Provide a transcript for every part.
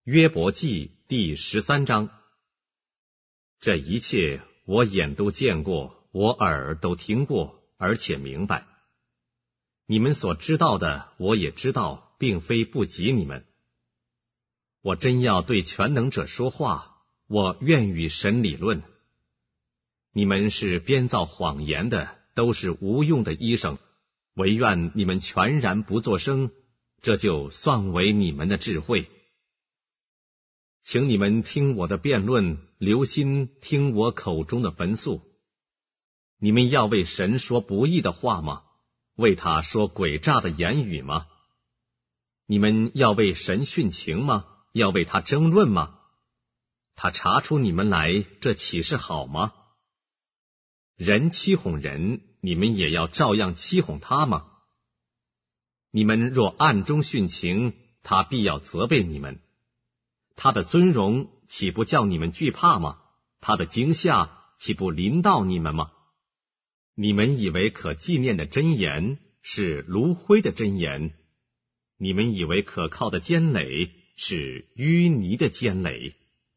约伯记第13章。这一切我眼都见过，我耳都听过，而且明白。你们所知道的，我也知道，并非不及你们。我真要对全能者说话，我愿与神理论。你们是编造谎言的，都是无用的医生，唯愿你们全然不作声，这就算为你们的智慧。请你们听我的辩论，留心听我口中的焚诉。你们要为神说不义的话吗？为他说诡诈的言语吗？你们要为神殉情吗？要为他争论吗？他查出你们来，这岂是好吗？人欺哄人，你们也要照样欺哄他吗？你们若暗中殉情，他必要责备你们。他的尊荣岂不叫你们惧怕吗？他的惊吓岂不临到你们吗？你们以为可纪念的真言是炉灰的真言，你们以为可靠的坚垒是淤泥的坚垒。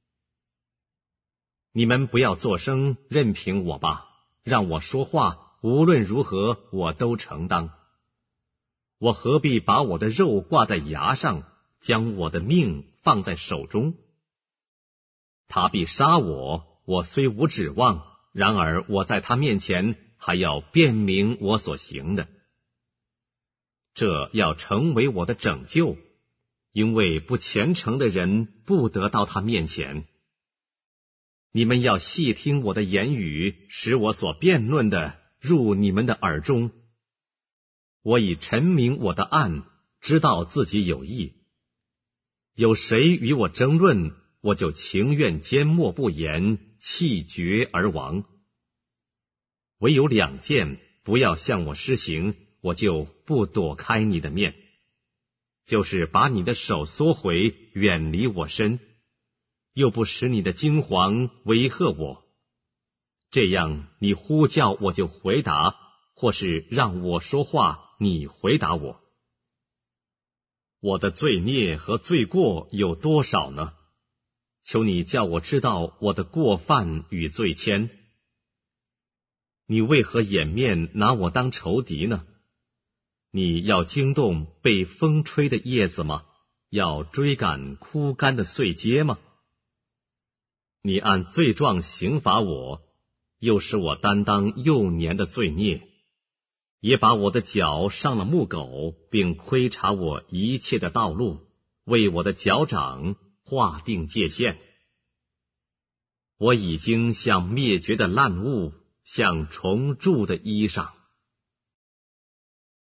你们不要作声，任凭我吧，让我说话，无论如何我都承当。我何必把我的肉挂在牙上，将我的命放在手中？他必杀我，我虽无指望，然而我在他面前还要辨明我所行的。这要成为我的拯救，因为不虔诚的人不得到他面前。你们要细听我的言语，使我所辩论的入你们的耳中。我已陈明我的案，知道自己有义。有谁与我争论，我就情愿缄默不言，气绝而亡。唯有2件，不要向我施行，我就不躲开你的面，就是把你的手缩回，远离我身，又不使你的惊惶威吓我。这样你呼叫我就回答，或是让我说话，你回答我。我的罪孽和罪过有多少呢？求你叫我知道我的过犯与罪愆。你为何掩面拿我当仇敌呢？你要惊动被风吹的叶子吗？要追赶枯干的碎秸吗？你按罪状刑罚我，又使我担当幼年的罪孽，也把我的脚上了木狗，并窥察我一切的道路，为我的脚掌划定界限。我已经像灭绝的烂物，像虫蛀的衣裳。